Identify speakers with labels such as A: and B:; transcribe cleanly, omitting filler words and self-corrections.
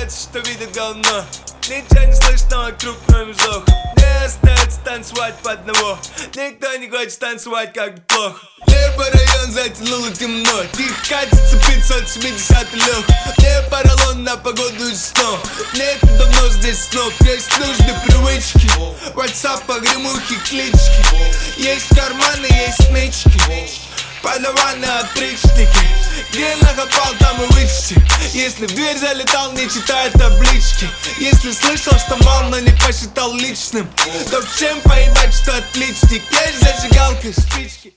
A: кажется, что видит говно. Ничего не слышно вокруг, кроме вздоха. Мне остается танцевать по одного. Никто не хочет танцевать, как бы плохо. Небо район затянуло темно. Тихо катится 570 лёг. Мне поролон на погоду и снов. Нет давно здесь снов. Есть нужды, привычки. WhatsApp, погремухи, клички. Есть карманы, есть мечки. Подаваны отричники. Где накопал, там и вычти. Если в дверь залетал, не читая таблички. Если слышал, что мал, но не посчитал личным, то в чем поебать, что отличник? Есть зажигалка, спички.